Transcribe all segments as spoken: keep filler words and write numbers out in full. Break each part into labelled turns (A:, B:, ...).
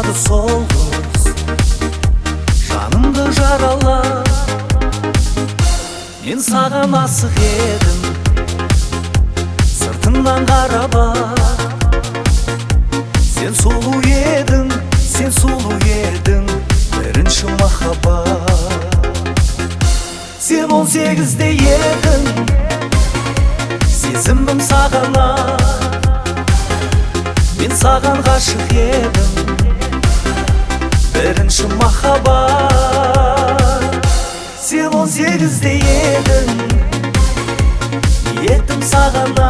A: Болмады сол қыз жанымды жаралап. Мен саған асық едім, сыртыңнан қарап. Сен сұлу едің, сен сұлу едің, бірінші махаббат. Сен он сегізде едің, сезімім сағана. Мен саған ғашық едім, бірінші махаббат. Сен он сегізде едің, еттім сағана.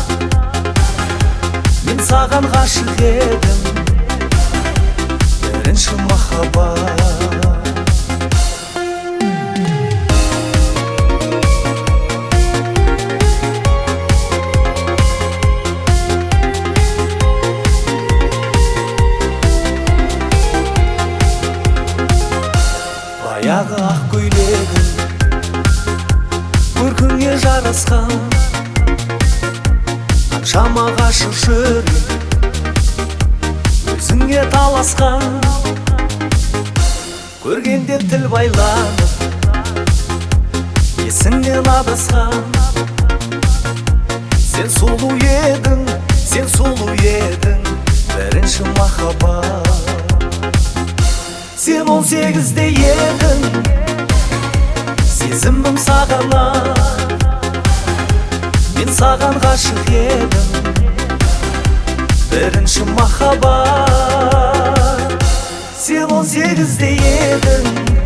A: Мен саған ғашық едім, бірінші махаббат. Баяғы ақ көйлегің көркіңе жарасқан, қаншама ғашық жүрек өзіңе таласқан. Көргенде тіл байланып, есіңнен адасқан. Сен сұлу едің, сен сұлу едің, бірінші махаббат. Сен он сегізде едің, сезімім сағана. Мен саған ғашық едім, бірінші махаббат. Сен он сегізде едің,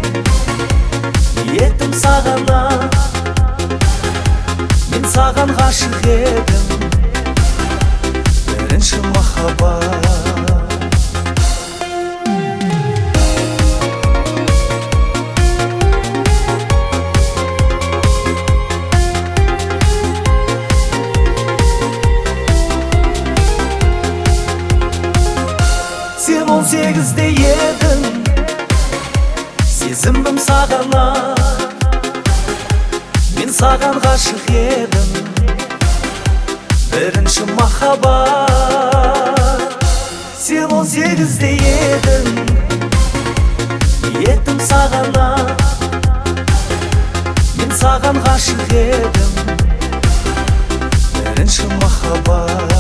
A: еттім сағана. Мен саған ғашық едім, бірінші махаббат. Сен он сегізде едің, сезімім сағана. Мен саған ғашық едім, бірінші махаббат. Сен он сегізде едің, еттім сағана. Мен саған ғашық едім, бірінші махаббат.